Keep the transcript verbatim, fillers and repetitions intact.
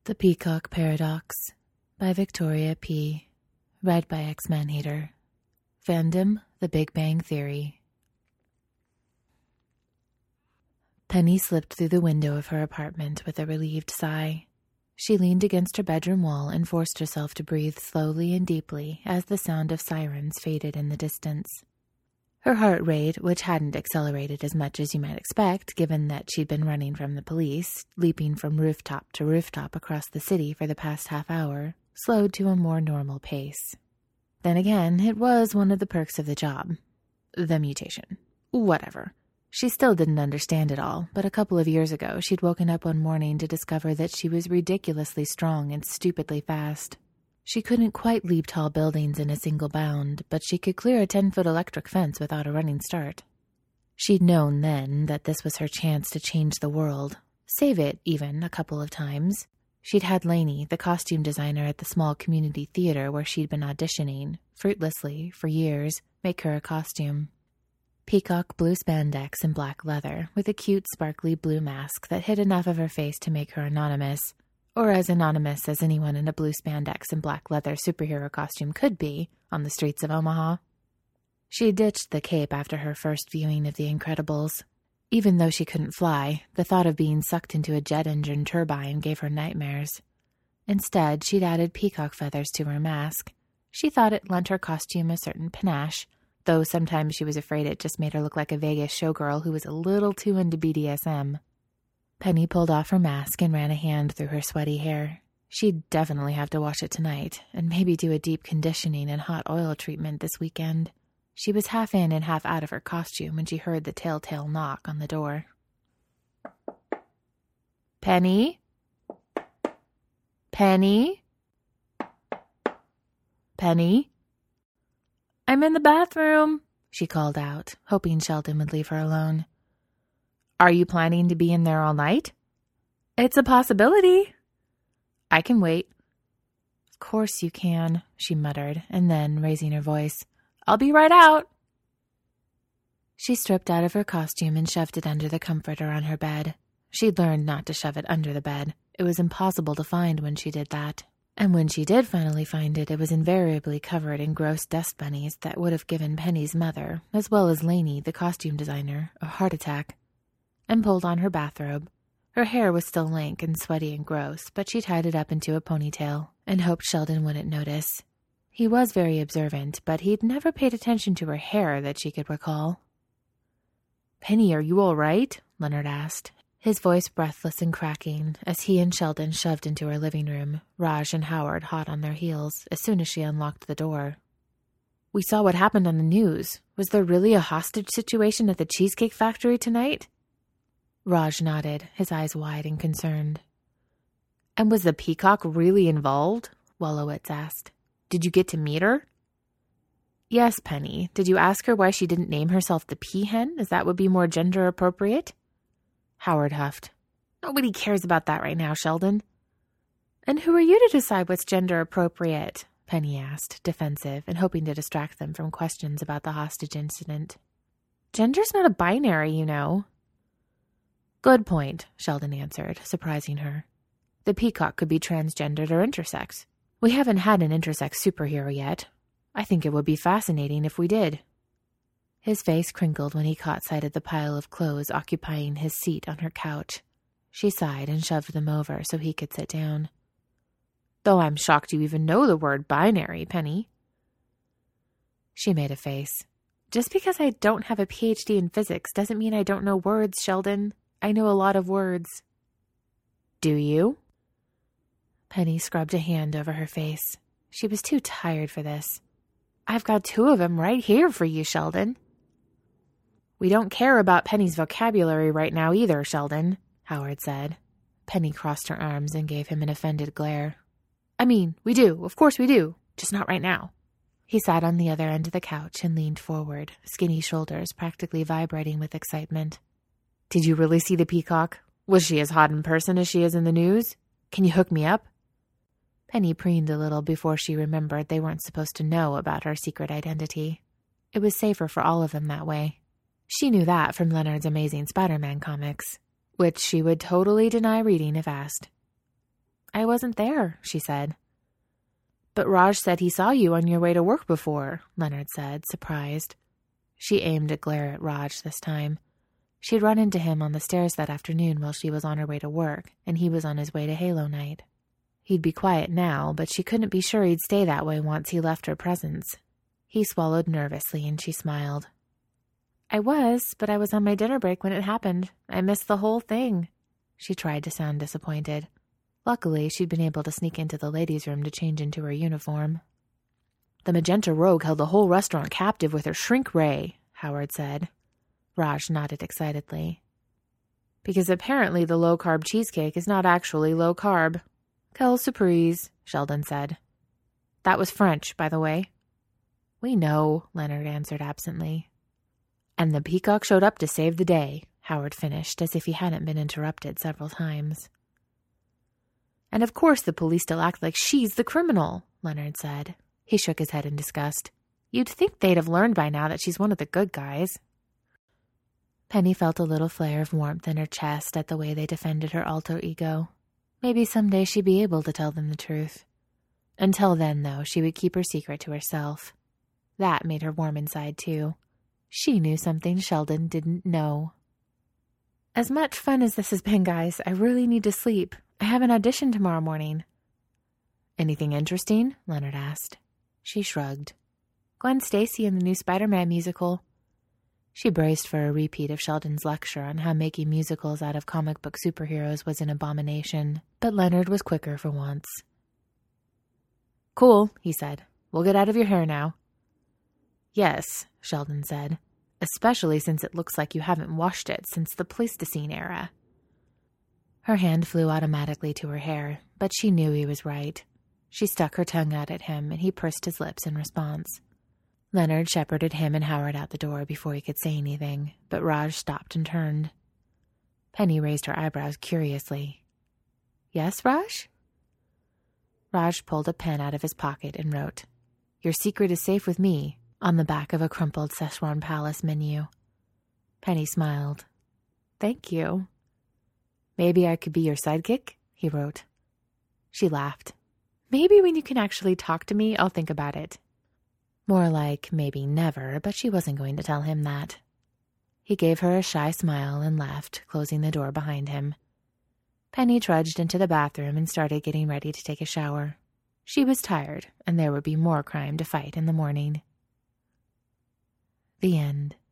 The Peacock Paradox by Victoria P. Read by X-Man-Hater. Fandom, The Big Bang Theory. Penny slipped through the window of her apartment with a relieved sigh. She leaned against her bedroom wall and forced herself to breathe slowly and deeply as the sound of sirens faded in the distance. Her heart rate, which hadn't accelerated as much as you might expect, given that she'd been running from the police, leaping from rooftop to rooftop across the city for the past half hour, slowed to a more normal pace. Then again, it was one of the perks of the job. The mutation. Whatever. She still didn't understand it all, but a couple of years ago she'd woken up one morning to discover that she was ridiculously strong and stupidly fast. She couldn't quite leap tall buildings in a single bound, but she could clear a ten-foot electric fence without a running start. She'd known then that this was her chance to change the world, save it even a couple of times. She'd had Lainey, the costume designer at the small community theater where she'd been auditioning, fruitlessly, for years, make her a costume. Peacock blue spandex and black leather, with a cute sparkly blue mask that hid enough of her face to make her anonymous, or as anonymous as anyone in a blue spandex and black leather superhero costume could be on the streets of Omaha. She ditched the cape after her first viewing of The Incredibles. Even though she couldn't fly, the thought of being sucked into a jet engine turbine gave her nightmares. Instead, she'd added peacock feathers to her mask. She thought it lent her costume a certain panache, though sometimes she was afraid it just made her look like a Vegas showgirl who was a little too into B D S M. Penny pulled off her mask and ran a hand through her sweaty hair. She'd definitely have to wash it tonight, and maybe do a deep conditioning and hot oil treatment this weekend. She was half in and half out of her costume when she heard the telltale knock on the door. Penny? Penny? Penny? I'm in the bathroom, she called out, hoping Sheldon would leave her alone. Are you planning to be in there all night? It's a possibility. I can wait. Of course you can, she muttered, and then, raising her voice, I'll be right out. She stripped out of her costume and shoved it under the comforter on her bed. She'd learned not to shove it under the bed. It was impossible to find when she did that. And when she did finally find it, it was invariably covered in gross dust bunnies that would have given Penny's mother, as well as Lainey, the costume designer, a heart attack. And pulled on her bathrobe. Her hair was still lank and sweaty and gross, but she tied it up into a ponytail and hoped Sheldon wouldn't notice. He was very observant, but he'd never paid attention to her hair that she could recall. Penny, are you all right? Leonard asked, his voice breathless and cracking as he and Sheldon shoved into her living room, Raj and Howard hot on their heels as soon as she unlocked the door. We saw what happened on the news. Was there really a hostage situation at the Cheesecake Factory tonight? Raj nodded, his eyes wide and concerned. And was the peacock really involved? Wolowitz asked. Did you get to meet her? Yes, Penny. Did you ask her why she didn't name herself the peahen, as that would be more gender appropriate? Howard huffed. Nobody cares about that right now, Sheldon. And who are you to decide what's gender appropriate? Penny asked, defensive and hoping to distract them from questions about the hostage incident. Gender's not a binary, you know. Good point, Sheldon answered, surprising her. The peacock could be transgendered or intersex. We haven't had an intersex superhero yet. I think it would be fascinating if we did. His face crinkled when he caught sight of the pile of clothes occupying his seat on her couch. She sighed and shoved them over so he could sit down. Though I'm shocked you even know the word binary, Penny. She made a face. Just because I don't have a P H D in physics doesn't mean I don't know words, Sheldon. I know a lot of words. Do you? Penny scrubbed a hand over her face. She was too tired for this. I've got two of them right here for you, Sheldon. We don't care about Penny's vocabulary right now either, Sheldon, Howard said. Penny crossed her arms and gave him an offended glare. I mean, we do. Of course we do. Just not right now. He sat on the other end of the couch and leaned forward, skinny shoulders practically vibrating with excitement. Did you really see the peacock? Was she as hot in person as she is in the news? Can you hook me up? Penny preened a little before she remembered they weren't supposed to know about her secret identity. It was safer for all of them that way. She knew that from Leonard's Amazing Spider-Man comics, which she would totally deny reading if asked. I wasn't there, she said. But Raj said he saw you on your way to work before, Leonard said, surprised. She aimed a glare at Raj this time. She'd run into him on the stairs that afternoon while she was on her way to work, and he was on his way to Halo Night. He'd be quiet now, but she couldn't be sure he'd stay that way once he left her presence. He swallowed nervously, and she smiled. I was, but I was on my dinner break when it happened. I missed the whole thing. She tried to sound disappointed. Luckily, she'd been able to sneak into the ladies' room to change into her uniform. The magenta rogue held the whole restaurant captive with her shrink ray, Howard said. Raj nodded excitedly. Because apparently the low-carb cheesecake is not actually low-carb. Quelle surprise, Sheldon said. That was French, by the way. We know, Leonard answered absently. And the peacock showed up to save the day, Howard finished, as if he hadn't been interrupted several times. And of course the police still act like she's the criminal, Leonard said. He shook his head in disgust. You'd think they'd have learned by now that she's one of the good guys. Penny felt a little flare of warmth in her chest at the way they defended her alter ego. Maybe someday she'd be able to tell them the truth. Until then, though, she would keep her secret to herself. That made her warm inside, too. She knew something Sheldon didn't know. As much fun as this has been, guys, I really need to sleep. I have an audition tomorrow morning. Anything interesting? Leonard asked. She shrugged. Gwen Stacy in the new Spider-Man musical. She braced for a repeat of Sheldon's lecture on how making musicals out of comic book superheroes was an abomination, but Leonard was quicker for once. Cool, he said. We'll get out of your hair now. Yes, Sheldon said, especially since it looks like you haven't washed it since the Pleistocene era. Her hand flew automatically to her hair, but she knew he was right. She stuck her tongue out at him, and he pursed his lips in response. Leonard shepherded him and Howard out the door before he could say anything, but Raj stopped and turned. Penny raised her eyebrows curiously. Yes, Raj? Raj pulled a pen out of his pocket and wrote, Your secret is safe with me, on the back of a crumpled Szechuan Palace menu. Penny smiled. Thank you. Maybe I could be your sidekick, he wrote. She laughed. Maybe when you can actually talk to me, I'll think about it. More like maybe never, but she wasn't going to tell him that. He gave her a shy smile and left, closing the door behind him. Penny trudged into the bathroom and started getting ready to take a shower. She was tired, and there would be more crime to fight in the morning. The end.